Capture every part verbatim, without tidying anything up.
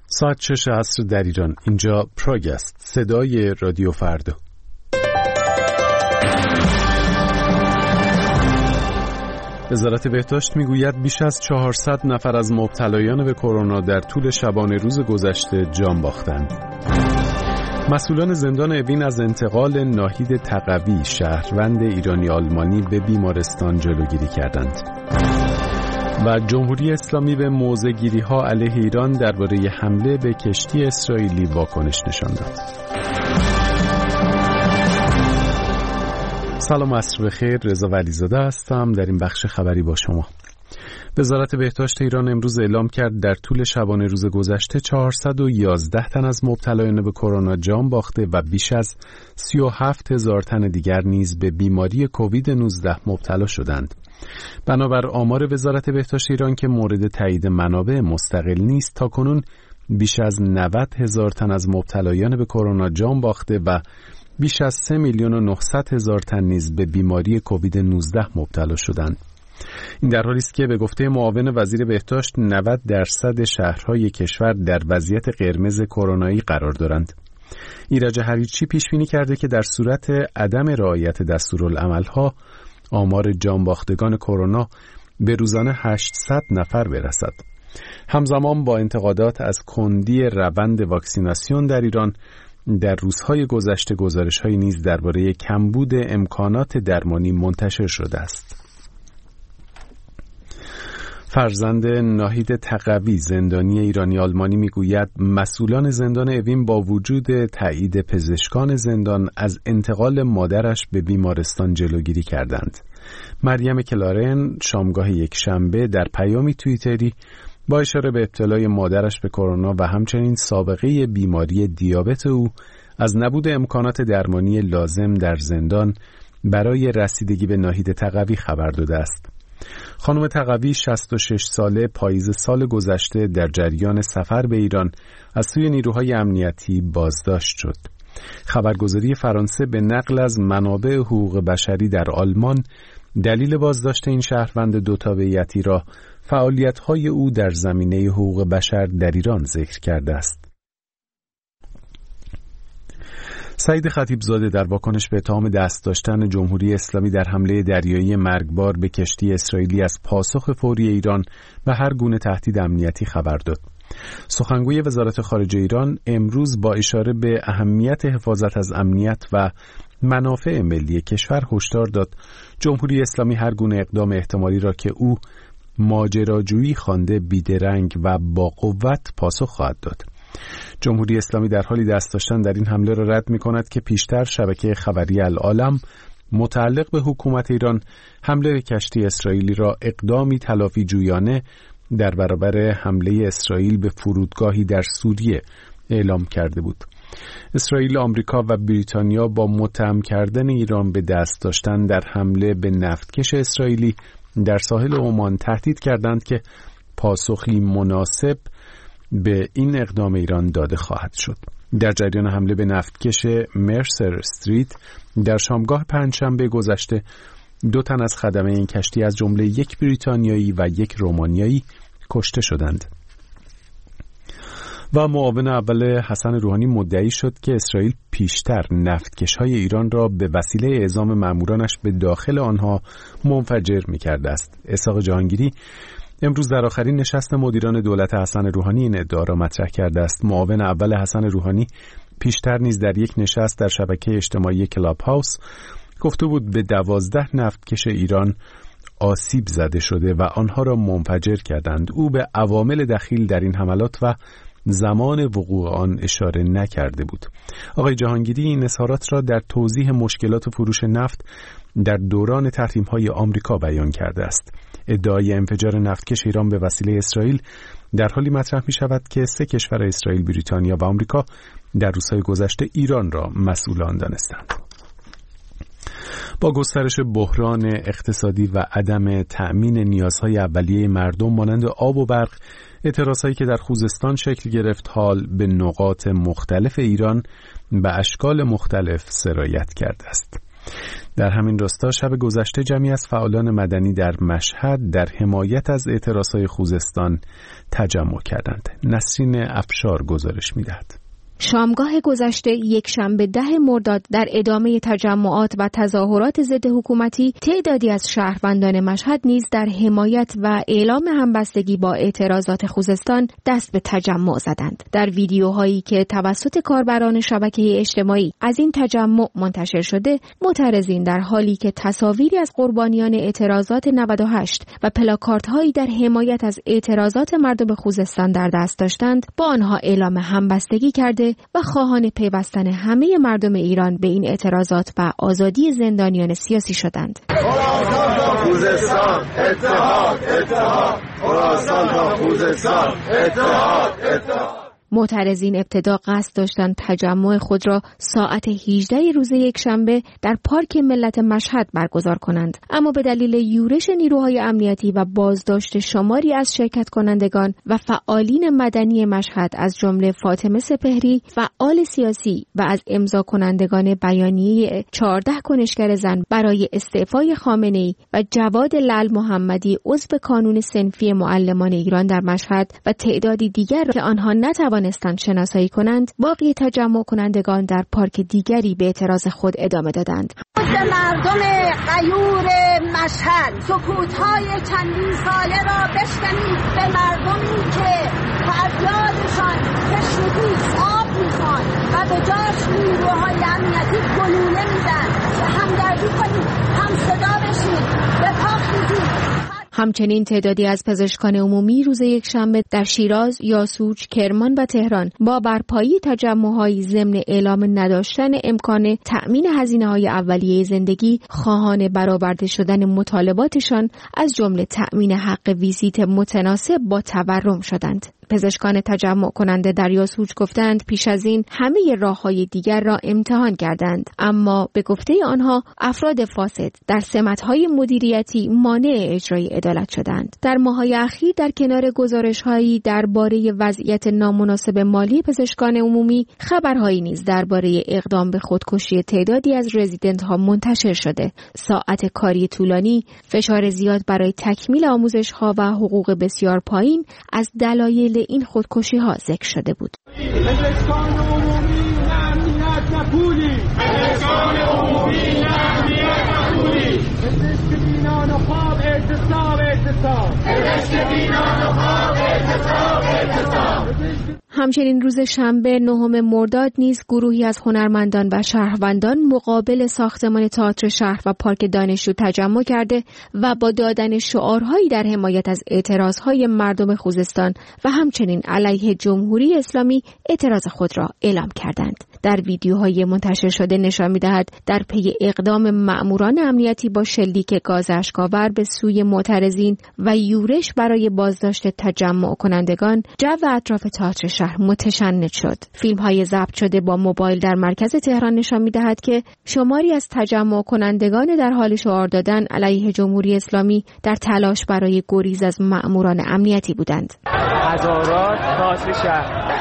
ساعت شش عصر در ایران. اینجا پراگ است، صدای رادیو فردا. وزارت بهداشت میگوید بیش از چهارصد نفر از مبتلایان به کرونا در طول شبانه روز گذشته جان باختند. مسئولان زندان اوین از انتقال ناهید تقوی، شهروند ایرانی آلمانی، به بیمارستان جلوگیری کردند. و جمهوری اسلامی به موضع‌گیری‌ها علیه ایران درباره حمله به کشتی اسرائیلی واکنش نشان داد. سلام، عصر بخیر. رضا ولیزاده هستم. در این بخش خبری با شما. وزارت بهداشت ایران امروز اعلام کرد در طول شبانه روز گذشته چهارصد و یازده تن از مبتلایان به کرونا جان باخته و بیش از سی و هفت هزار تن دیگر نیز به بیماری کووید نوزده مبتلا شدند. بنابر آمار وزارت بهداشت ایران که مورد تایید منابع مستقل نیست، تاکنون بیش از نود هزار تن از مبتلایان به کرونا جان باخته و بیش از سه میلیون و نهصد هزار تن نیز به بیماری کووید نوزده مبتلا شدند. این در حالی است که به گفته معاون وزیر بهداشت نود درصد شهرهای کشور در وضعیت قرمز کرونایی قرار دارند. ایرج هریچی پیش بینی کرده که در صورت عدم رعایت دستورالعمل‌ها آمار جانباختگان کرونا به روزانه هشتصد نفر برسد. همزمان با انتقادات از کندی روند واکسیناسیون در ایران، در روزهای گذشته گزارش‌هایی نیز درباره کمبود امکانات درمانی منتشر شده است. فرزند ناهید تقوی، زندانی ایرانی آلمانی، میگوید مسئولان زندان اوین با وجود تایید پزشکان زندان از انتقال مادرش به بیمارستان جلوگیری کردند. مریم کلارن شامگاه یک شنبه در پیامی توییتری با اشاره به ابتلای مادرش به کرونا و همچنین سابقه بیماری دیابت او از نبود امکانات درمانی لازم در زندان برای رسیدگی به ناهید تقوی خبر داده است. خانم تقوی شصت و شش ساله پاییز سال گذشته در جریان سفر به ایران از سوی نیروهای امنیتی بازداشت شد. خبرگزاری فرانسه به نقل از منابع حقوق بشری در آلمان دلیل بازداشت این شهروند دو تابعیتی را فعالیت‌های او در زمینه حقوق بشر در ایران ذکر کرده است. سعید خطیبزاده در واکنش به اتهام دست داشتن جمهوری اسلامی در حمله دریایی مرگبار به کشتی اسرائیلی از پاسخ فوری ایران و هر گونه تهدید امنیتی خبر داد. سخنگوی وزارت خارجه ایران امروز با اشاره به اهمیت حفاظت از امنیت و منافع ملی کشور هشدار داد جمهوری اسلامی هر گونه اقدام احتمالی را که او ماجراجویی خوانده بیدرنگ و با قوت پاسخ خواهد داد. جمهوری اسلامی در حالی دست داشتن در این حمله را رد می کند که پیشتر شبکه خبری العالم متعلق به حکومت ایران حمله به کشتی اسرائیلی را اقدامی تلافی جویانه در برابر حمله اسرائیل به فرودگاهی در سوریه اعلام کرده بود. اسرائیل، آمریکا و بریتانیا با متهم کردن ایران به دست داشتن در حمله به نفتکش اسرائیلی در ساحل عمان تهدید کردند که پاسخی مناسب به این اقدام ایران داده خواهد شد. در جریان حمله به نفتکش مرسر استریت در شامگاه پنجشنبه گذشته دو تن از خدمه این کشتی از جمله یک بریتانیایی و یک رومانیایی کشته شدند. و معاون اول حسن روحانی مدعی شد که اسرائیل پیشتر نفتکش‌های ایران را به وسیله اعزام مامورانش به داخل آنها منفجر می‌کرده است. اسحاق جهانگیری امروز در آخرین نشست مدیران دولت حسن روحانی این ادعا را مطرح کرده است. معاون اول حسن روحانی پیشتر نیز در یک نشست در شبکه اجتماعی کلاب هاوس گفته بود به دوازده نفتکش ایران آسیب زده شده و آنها را منفجر کردند. او به عوامل دخیل در این حملات و زمان وقوع آن اشاره نکرده بود. آقای جهانگیری این اظهارات را در توضیح مشکلات فروش نفت در دوران تحریم‌های آمریکا بیان کرده است. ادعای انفجار نفتکش ایران به وسیله اسرائیل در حالی مطرح می شود که سه کشور اسرائیل، بریتانیا و آمریکا در روزهای گذشته ایران را مسئول آن دانستند. با گسترش بحران اقتصادی و عدم تأمین نیازهای اولیه مردم مانند آب و برق، اعتراضهایی که در خوزستان شکل گرفت حال به نقاط مختلف ایران به اشکال مختلف سرایت کرده است. در همین راستا شب گذشته جمعی از فعالان مدنی در مشهد در حمایت از اعتراضهای خوزستان تجمع کردند. نسرین افشار گزارش می‌دهد. شامگاه گذشته یک شنبه ده مرداد در ادامه تجمعات و تظاهرات ضد حکومتی تعدادی از شهروندان مشهد نیز در حمایت و اعلام همبستگی با اعتراضات خوزستان دست به تجمع زدند. در ویدیوهایی که توسط کاربران شبکه اجتماعی از این تجمع منتشر شده، معترضین در حالی که تصاویری از قربانیان اعتراضات نود و هشت و پلاکاردهایی در حمایت از اعتراضات مردم خوزستان در دست داشتند، با آنها اعلام همبستگی کرده و خواهان پیوستن همه مردم ایران به این اعتراضات و آزادی زندانیان سیاسی شدند. خوزستان اتحاد اتحاد، خراسان خوزستان اتحاد اتحاد. معترضین ابتدا قصد داشتند تجمع خود را ساعت هجده روز یکشنبه در پارک ملت مشهد برگزار کنند، اما به دلیل یورش نیروهای امنیتی و بازداشت شماری از شرکت کنندگان و فعالین مدنی مشهد از جمله فاطمه سپهری، فعال سیاسی و از امضا کنندگان بیانیه چهارده کنشگر زن برای استعفای خامنه‌ای و جواد لعل محمدی عضو کانون صنفی معلمان ایران در مشهد و تعدادی دیگر که آنها نتوانستند نستند شناسایی کنند، باقی تجمع کنندگان در پارک دیگری به اعتراض خود ادامه دادند. مردم غیور مشهد سکوت‌های چندین ساله را بشکنید، به مردمی که فریادشان تشنگی آب می‌خوان و به جاش نیروهای امنیتی گلوله می‌زنند، همدردی کنید، هم صدا بشید، به پا خیزید. همچنین تعدادی از پزشکان عمومی روز یکشنبه در شیراز، یاسوج، کرمان و تهران با برپایی تجمع‌های ضمن اعلام نداشتن امکان تأمین هزینه‌های اولیه زندگی، خواهان برآورده شدن مطالباتشان از جمله تأمین حق ویزیت متناسب با تورم شدند. پزشکان تجمع کننده در یاسوج گفتند پیش از این همه راه‌های دیگر را امتحان کردند، اما به گفته آنها افراد فاسد در سمت‌های مدیریتی مانع اجرای عدالت شدند. در ماه‌های اخیر در کنار گزارش‌هایی درباره وضعیت نامناسب مالی پزشکان عمومی، خبرهایی نیز درباره اقدام به خودکشی تعدادی از رزیدنت‌ها منتشر شده. ساعت کاری طولانی، فشار زیاد برای تکمیل آموزش‌ها و حقوق بسیار پایین از دلایل این خودکشی ها ذکر شده بود. پزشکان عمومی نه امنیت نه پولی، پزشکان عمومی نه امنیت نه پولی، پزشک بینان و خواب اعتصاب اعتصاب، پزشک بینان و خواب اعتصاب اعتصاب. همچنین روز شنبه نهم مرداد نیز گروهی از هنرمندان و شهروندان مقابل ساختمان تئاتر شهر و پارک دانشجو تجمع کرده و با دادن شعارهایی در حمایت از اعتراضهای مردم خوزستان و همچنین علیه جمهوری اسلامی اعتراض خود را اعلام کردند. در ویدیوهای منتشر شده نشان می‌دهد در پی اقدام مأموران امنیتی با شلیک گاز اشک‌آور به سوی معترضین و یورش برای بازداشت تجمع کنندگان، جو اطراف تئاتر شهر متشنج شد. فیلم‌های ضبط شده با موبایل در مرکز تهران نشان می‌دهد که شماری از تجمع کنندگان در حال شعار دادن علیه جمهوری اسلامی در تلاش برای گریز از مأموران امنیتی بودند. هزارات تئاتر شهر.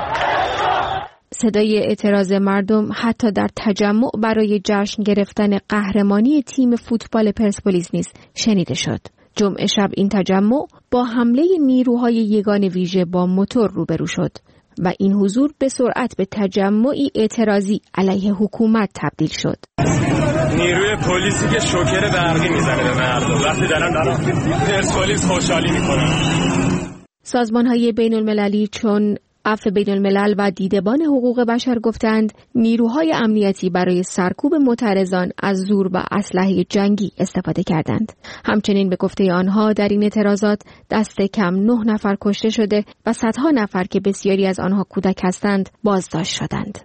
صدای اعتراض مردم حتی در تجمع برای جشن گرفتن قهرمانی تیم فوتبال پرسپولیس نیز شنیده شد. جمعه شب این تجمع با حمله نیروهای یگان ویژه با موتور روبرو شد و این حضور به سرعت به تجمعی اعتراضی علیه حکومت تبدیل شد. نیروی پلیسی که شوکر برقی میزنه به مردم وقتی دارن پرسپولیس خوشحالی میکنن. سازمان‌های بین‌المللی چون عفو بین الملل و دیدبان حقوق بشر گفتند نیروهای امنیتی برای سرکوب معترضان از زور و اسلحه جنگی استفاده کردند. همچنین به گفته آنها در این اعتراضات دست کم نه نفر کشته شده و صدها نفر که بسیاری از آنها کودک هستند بازداشت شدند.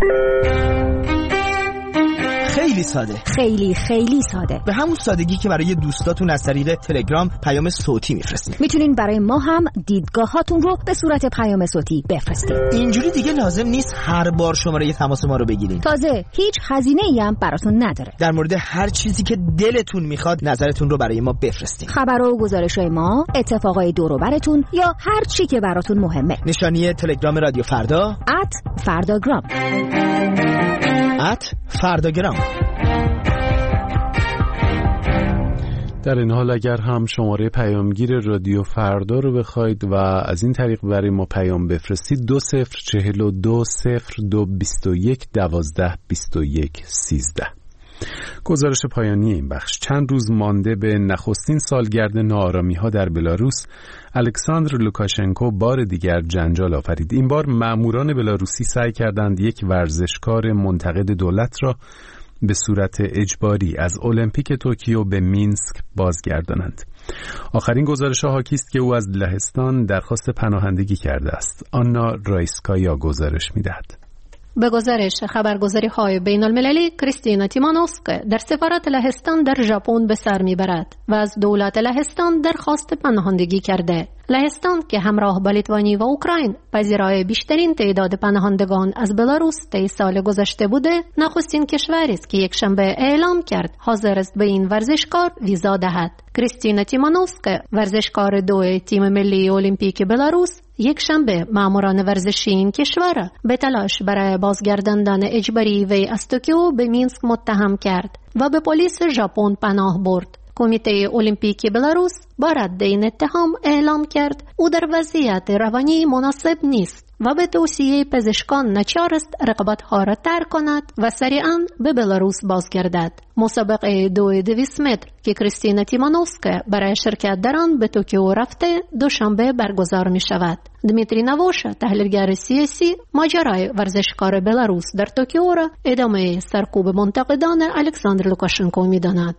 خیلی ساده، خیلی خیلی ساده، به همون سادگی که برای دوستاتون از طریق تلگرام پیام صوتی میفرستید. میتونین برای ما هم دیدگاهاتون رو به صورت پیام صوتی بفرستید. اینجوری دیگه لازم نیست هر بار شماره تماس ما رو بگیرین. تازه هیچ هزینه‌ای هم براتون نداره. در مورد هر چیزی که دلتون میخواد نظرتون رو برای ما بفرستین. خبرها و گزارش‌های ما، اتفاقای دور و براتون یا هر چی که براتون مهمه. نشانی تلگرام رادیو فردا ات فرداگرام ات فرداگرام. در این حال اگر هم شماره پیامگیر رادیو فردا رو بخواید و از این طریق برای ما پیام بفرستید دو صفر چهل و دو صفر دو بیست و یک دوازده بیست و یک سیزده. گزارش پایانی این بخش. چند روز مانده به نخستین سالگرد ناآرامی‌ها در بلاروس، الکساندر لوکاشنکو بار دیگر جنجال آفرید. این بار مأموران بلاروسی سعی کردند یک ورزشکار منتقد دولت را به صورت اجباری از المپیک توکیو به مینسک بازگردانند. آخرین گزارش‌ها حاکی است که او از لهستان درخواست پناهندگی کرده است. آنا رایسکایا گزارش می‌دهد. به گزارش خبرگزاری های بین المللی، کریستینا تیمانوفسک در سفارت لهستان در ژاپن به سر میبرد و از دولت لهستان درخواست پناهندگی کرده. لهستان که همراه با لیتوانی و اوکراین پذیرای بیشترین تعداد پناهندگان از بلاروس طی سال گذشته بوده، نخستین کشوری است که یک شنبه اعلام کرد حاضر است به این ورزشکار ویزا دهد. کریستینا تیمانوفسک، ورزشکار دو تیم ملی المپیک بلاروس، یک شنبه ماموران ورزشی این کشور به تلاش برای بازگرداندن اجباری وی از توکیو به مینسک متهم کرد و به پلیس ژاپن پناه برد. کمیته المپیک بلاروس با رد این اتهام اعلام کرد او در وضعیت روانی مناسب نیست و به توصیه پزشکان ناچار است رقابت‌ها را ترک کند و سریعاً به بلاروس بازگردد. مسابقه دو دویست متر که کریستینا تیمانوفسک برای شرکت در آن به توکیو رفته دوشنبه برگزار می شود. دمیتری نووش، تحلیلگر سیاسی، ماجرای ورزشکار بلاروس در توکیو را ادامه سرکوب منتقدان الکساندر لوکاشنکو می داند.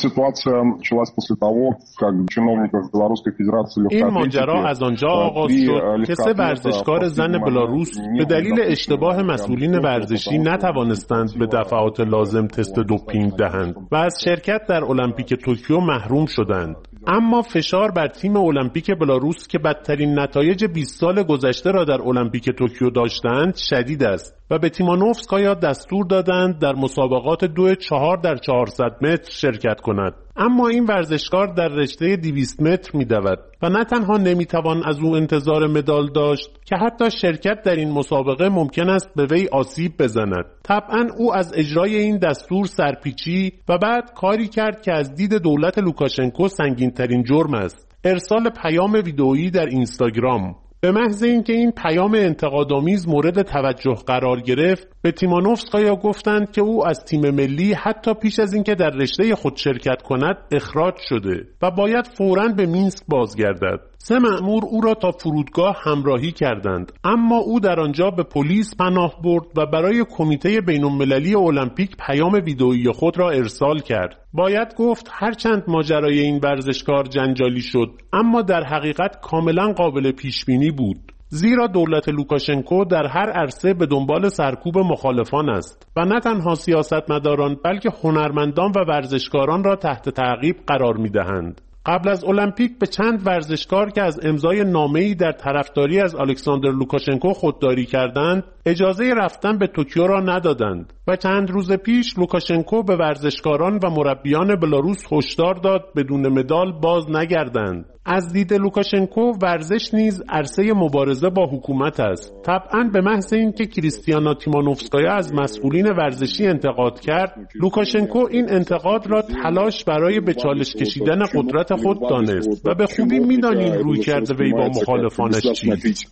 این ماجرا از آنجا آغاز شد که سه ورزشکار زن بلاروس به دلیل اشتباه مسئولین ورزشی نتوانستند به دفعات لازم تست دوپینگ دهند و از شرکت در المپیک توکیو محروم شدند. اما فشار بر تیم المپیک بلاروس که بدترین نتایج بیست سال گذشته را در المپیک توکیو داشتند شدید است و به تیمانوفسکایا دستور دادند در مسابقات دو چهار در چهارصد متر شرکت کند. اما این ورزشکار در رشته دویست متر می دود و نه تنها نمی توان از او انتظار مدال داشت که حتی شرکت در این مسابقه ممکن است به وی آسیب بزند. طبعا او از اجرای این دستور سرپیچی و بعد کاری کرد که از دید دولت لوکاشنکو سنگین ترین جرم است: ارسال پیام ویدئویی در اینستاگرام. به محض اینکه این پیام انتقادآمیز مورد توجه قرار گرفت، به تیمانوفسکایا گفتند که او از تیم ملی حتی پیش از اینکه در رشته خود شرکت کند اخراج شده و باید فوراً به مینسک بازگردد. سه مأمور او را تا فرودگاه همراهی کردند، اما او در آنجا به پلیس پناه برد و برای کمیته بین‌المللی المپیک پیام ویدئویی خود را ارسال کرد. باید گفت هرچند ماجرای این ورزشکار جنجالی شد، اما در حقیقت کاملا قابل پیش بینی بود، زیرا دولت لوکاشنکو در هر عرصه به دنبال سرکوب مخالفان است و نه تنها سیاستمداران بلکه هنرمندان و ورزشکاران را تحت تعقیب قرار می‌دهند. قبل از المپیک به چند ورزشکار که از امضای نامه‌ای در طرفداری از الکساندر لوکاشنکو خودداری کردند اجازه رفتن به توکیو را ندادند و چند روز پیش لوکاشنکو به ورزشکاران و مربیان بلاروس هشدار داد بدون مدال باز نگردند. از دید لوکاشنکو ورزش نیز عرصه مبارزه با حکومت است. طبعاً به محض اینکه کریستیانا تیمانوفسکایا از مسئولین ورزشی انتقاد کرد، لوکاشنکو این انتقاد را تلاش برای به چالش کشیدن قدرت خود دانست و به خوبی می‌دانیم رویکرد وی با مخالفانش چیست.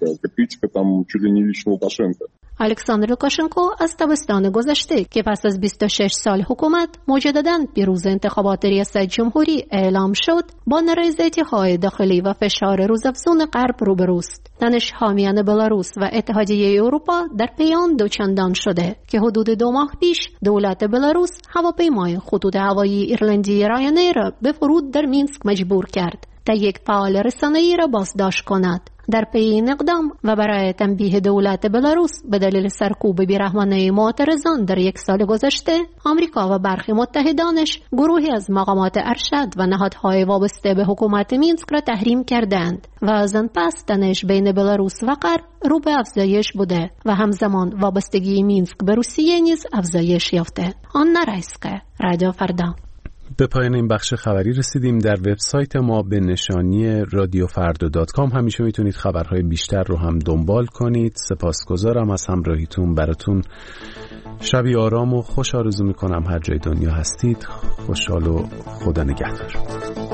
الکساندر لوکاشنکو از تابستان گذشته که پس از بیست و شش سال حکومت مجدداً پیروز انتخابات ریاست جمهوری اعلام شد، با نارضایتی‌های داخلی و فشار روزافزون غرب روبروست. تنش حامیان بلاروس و اتحادیه اروپا در پیان دوچندان شده که حدود دو ماه پیش دولت بلاروس هواپیمای خطوط هوایی ایرلندی راینیر را به فرود در مینسک مجبور کرد تا یک فعال رسانه‌ای را بازداشت کند. در پی این اقدام و برای تنبیه دولت بلاروس به دلیل سرکوب بیرحمانه معترضان در یک سال گذشته، آمریکا و برخی متحدانش گروهی از مقامات ارشد و نهادهای وابسته به حکومت مینسک را تحریم کردند و از آن پس تنش بین بلاروس و غرب رو به افزایش بوده و همزمان وابستگی مینسک به روسیه نیز افزایش یافته. آنا رایسکایا، رادیو فردا. به پایان این بخش خبری رسیدیم. در وبسایت ما به نشانی رادیو فردا دات کام همیشه میتونید خبرهای بیشتر رو هم دنبال کنید. سپاسگزارم از همراهیتون. براتون شبی آرام و خوش آرزو میکنم. هر جای دنیا هستید خوشحال و خدا نگهدار.